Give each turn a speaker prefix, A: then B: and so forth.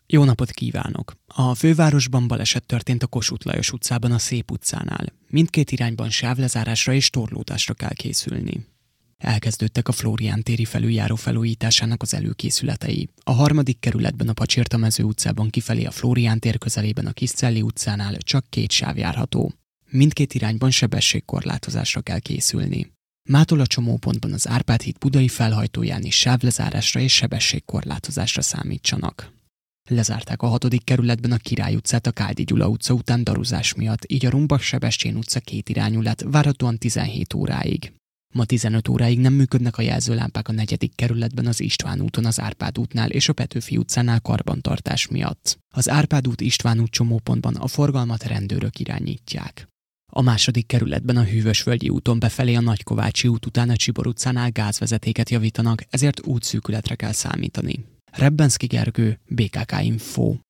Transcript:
A: Jó napot kívánok! A fővárosban baleset történt a Kossuth Lajos utcában a Szép utcánál. Mindkét irányban sávlezárásra és torlódásra kell készülni. Elkezdődtek a Flórián téri felüljáró felújításának az előkészületei. A 3. kerületben a Pacsirtamező utcában kifelé a Flórián tér közelében a Kiscelli utcánál csak 2 sáv járható. Mindkét irányban sebességkorlátozásra kell készülni. Mától a csomópontban az Árpád híd budai felhajtóján is sávlezárásra és sebességkorlátozásra számítsanak. Lezárták a 6. kerületben a Király utcát a Káldi Gyula utca után daruzás miatt, így a Rumbach-Sebestyén utca 2 irányú lett, várhatóan 17 óráig. Ma 15 óráig nem működnek a jelzőlámpák a 4. kerületben az István úton az Árpád útnál és a Petőfi utcánál karbantartás miatt. Az Árpád út István út csomópontban a forgalmat rendőrök irányítják. A 2. kerületben a Hűvösvölgyi úton befelé a Nagykovácsi út után a Csibor utcánál gázvezetéket javítanak, ezért útszűkületre kell számítani. Rebbenszky Gergő, BKK Info.